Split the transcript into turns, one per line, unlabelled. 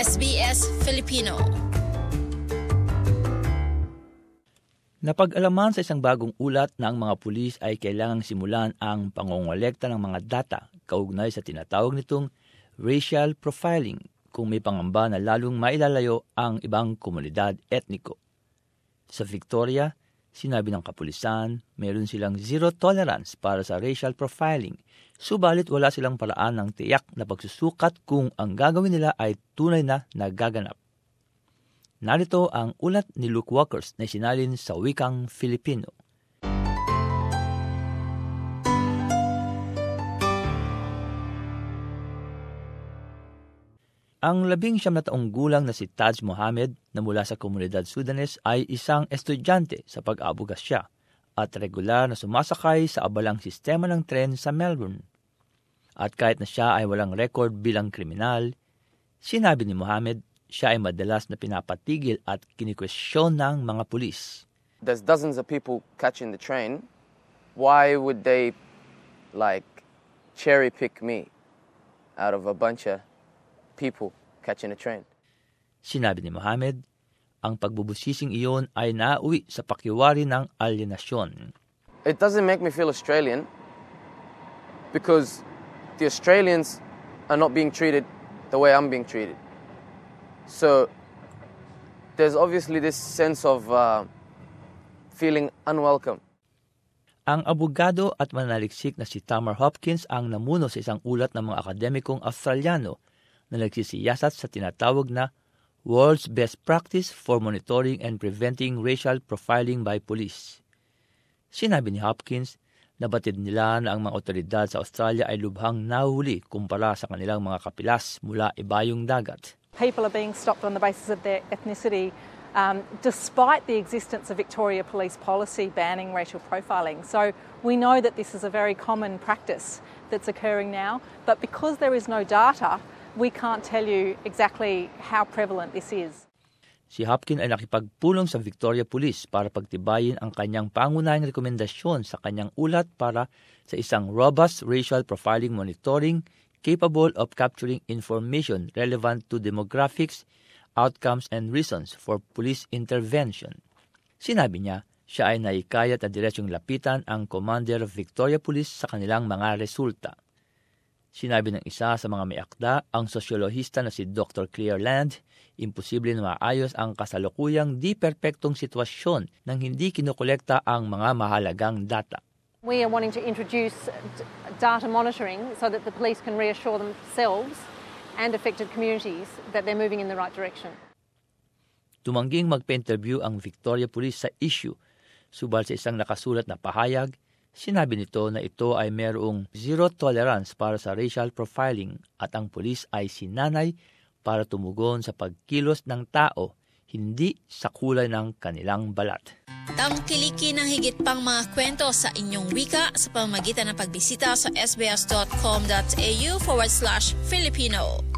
SBS Filipino.
Napag-alaman sa isang bagong ulat na ang mga pulis ay kailangang simulan ang pangongolekta ng mga data kaugnay sa tinatawag nitong racial profiling kung may pangamba na lalong mailalayo ang ibang komunidad etniko. Sa Victoria, sinabi ng kapulisan, mayroon silang zero tolerance para sa racial profiling, subalit wala silang paraan ng tiyak na pagsusukat kung ang gagawin nila ay tunay na nagaganap. Narito ang ulat ni Luke Walkers na isinalin sa wikang Filipino. Ang 19 na taong gulang na si Taj Mohammed na mula sa komunidad Sudanese ay isang estudyante sa pag-aabogasya at regular na sumasakay sa abalang sistema ng tren sa Melbourne. At kahit na siya ay walang record bilang kriminal, sinabi ni Mohammed, siya ay madalas na pinapatigil at kinikwestiyon ng mga pulis.
There's dozens of people catching the train. Why would they, cherry pick me out of a bunch of people catching a train?
Sinabi ni Mohammed, ang pagbubusising iyon ay nauwi sa pakiwari ng alienasyon.
It doesn't make me feel Australian because the Australians are not being treated the way I'm being treated. So, there's obviously this sense of feeling unwelcome.
Ang abogado at mananaliksik na si Tamar Hopkins ang namuno sa isang ulat ng mga akademikong Australiano na nagsisiyasat sa tinatawag na World's Best Practice for Monitoring and Preventing Racial Profiling by Police. Sinabi ni Hopkins, nabatid nila na ang mga otoridad sa Australia ay lubhang nahuli kumpara sa kanilang mga kapilas mula ibayong dagat.
People are being stopped on the basis of their ethnicity, despite the existence of Victoria Police policy banning racial profiling. So we know that this is a very common practice that's occurring now, but because there is no data, we can't tell you exactly how prevalent this is.
Si Hopkins ay nakipagpulong sa Victoria Police para pagtibayin ang kanyang pangunahing rekomendasyon sa kanyang ulat para sa isang robust racial profiling monitoring capable of capturing information relevant to demographics, outcomes, and reasons for police intervention. Sinabi niya, siya ay naikayat na diretsyong lapitan ang Commander of Victoria Police sa kanilang mga resulta. Sinabi ng isa sa mga may akda, ang sosyolohista na si Dr. Claire Land, imposible na maayos ang kasalukuyang di-perpektong sitwasyon nang hindi kinukolekta ang mga mahalagang data.
We are wanting to introduce data monitoring so that the police can reassure themselves and affected communities that they're moving in the right direction.
Tumangging magpa-interview ang Victoria Police sa issue, subal sa isang nakasulat na pahayag, sinabi nito na ito ay mayroong zero tolerance para sa racial profiling at ang pulis ay sinanay para tumugon sa pagkilos ng tao, hindi sa kulay ng kanilang balat.
Tangkilikin ng higit pang mga kwento sa inyong wika sa pamamagitan ng pagbisita sa sbs.com.au/Filipino.